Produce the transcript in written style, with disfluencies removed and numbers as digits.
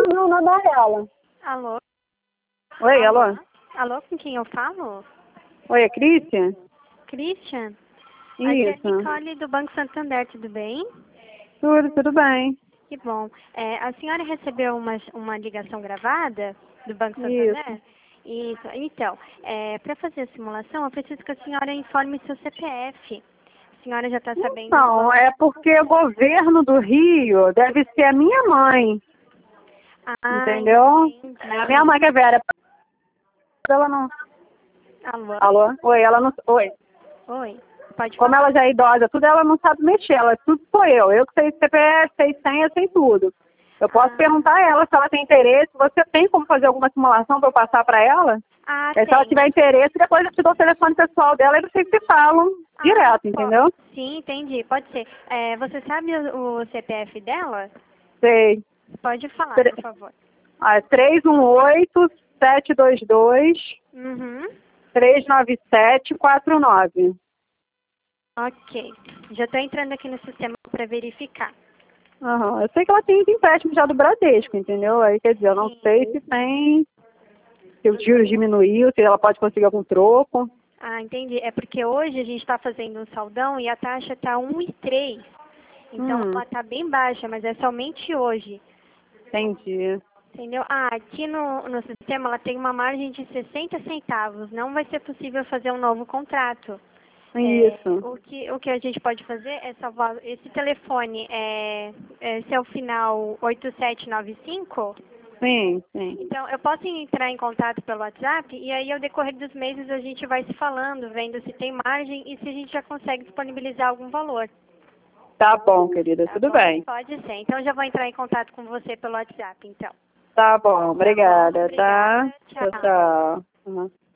Não, não dá ela. Alô? Oi, alô? Alô, com quem eu falo? Oi, é Cristian? Christian? Aqui é Isso. Nicole do Banco Santander, tudo bem? Tudo bem. Que bom. A senhora recebeu uma ligação gravada do Banco Isso. Santander? Isso. Então, para fazer a simulação, eu preciso que a senhora informe seu CPF. A senhora já está sabendo? Não, é porque o governo do Rio deve ser a minha mãe, entendeu? Entendi. É a minha mãe que é velha. Ela não... Alô? Alô? Oi, ela não... Oi. Oi. Pode Como falar. ela já é idosa, tudo ela não sabe mexer, ela tudo sou eu. Eu que sei CPF, sei senha, sei tudo. Eu posso perguntar a ela se ela tem interesse. Você tem como fazer alguma simulação para eu passar para ela? Tem. Se ela tiver interesse, depois eu te dou o telefone pessoal dela e vocês se falam direto, entendeu? Sim, entendi. Pode ser. Você sabe o CPF dela? Sei. Pode falar, por favor. 318-722-39749. Uhum. Ok. Já estou entrando aqui no sistema para verificar. Aham. Eu sei que ela tem empréstimo já do Bradesco, entendeu? Aí, quer dizer, eu não sei se tem, se o juros diminuiu, se ela pode conseguir algum troco. Entendi. É porque hoje a gente está fazendo um saldão e a taxa está 1,3. Então ela está bem baixa, mas é somente hoje. Entendi. Entendeu? Aqui no sistema ela tem uma margem de 60 centavos. Não vai ser possível fazer um novo contrato. Isso. O que a gente pode fazer é salvar esse telefone. Esse é o final 8795? Sim, sim. Então, eu posso entrar em contato pelo WhatsApp e aí, ao decorrer dos meses, a gente vai se falando, vendo se tem margem e se a gente já consegue disponibilizar algum valor. Tá bom, querida, tudo bem. Pode ser. Então, eu já vou entrar em contato com você pelo WhatsApp, então. Tá bom, obrigada, tá? Tchau. Tchau. Uhum.